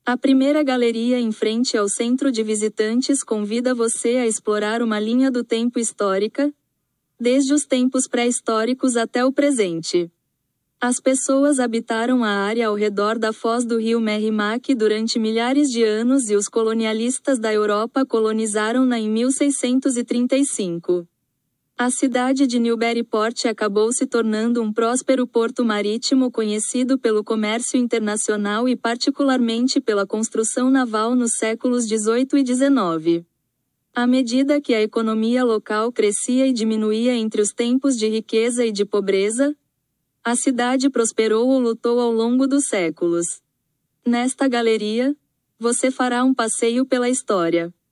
A primeira galeria em frente ao centro de visitantes convida você a explorar uma linha do tempo histórica, desde os tempos pré-históricos até o presente. As pessoas habitaram a área ao redor da foz do rio Merrimack durante milhares de anos e os colonialistas da Europa colonizaram-na em 1635. A cidade de Newburyport acabou se tornando um próspero porto marítimo conhecido pelo comércio internacional e particularmente pela construção naval nos séculos XVIII e XIX. À medida que a economia local crescia e diminuía entre os tempos de riqueza e de pobreza, a cidade prosperou ou lutou ao longo dos séculos. Nesta galeria, você fará um passeio pela história.